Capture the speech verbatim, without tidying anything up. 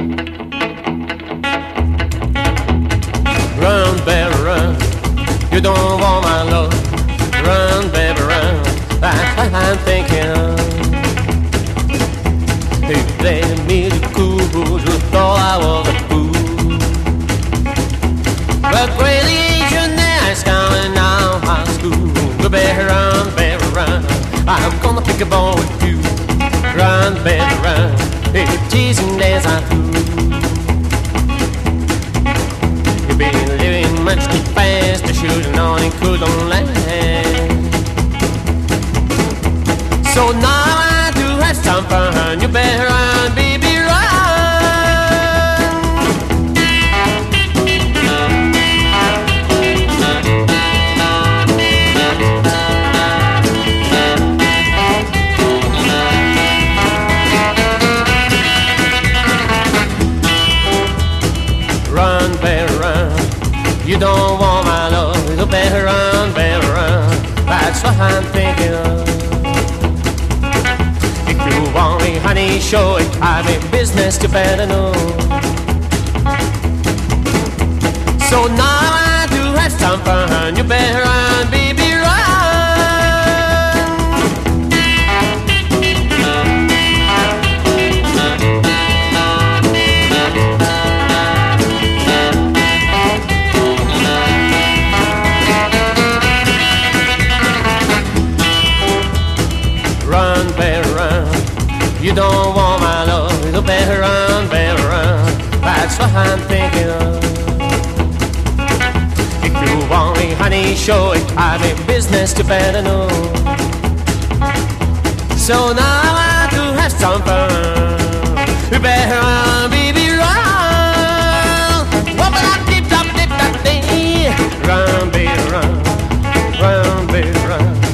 Run, baby, run. You don't want my love. Run, baby, run. That's what I'm thinking of. He played me the cool, you thought I was a fool. But graduation is coming out of high school. You better run, baby, run. I'm gonna pick a ball with you. Run, baby, run. It's teasing days are through. You've been living much too fast. The shooting on it couldn't land. So now I do have some fun. You better run, baby, run. Run, baby, run. You don't want my love. You better run, baby, run. That's what I'm thinking of. If you want me, honey, show it. I'm in business, you better know. So now I do have some fun. You better run, baby, run. Run, baby, run. You don't want my love. You better run, baby, run. That's what I'm thinking of. If you want me, honey, show it. I'm in business, you better know. So now I do have some fun. You better run, baby, run. Whoop-a-dop-dip-dop-dip-dop-dee. Run, baby, run. Run, baby, run.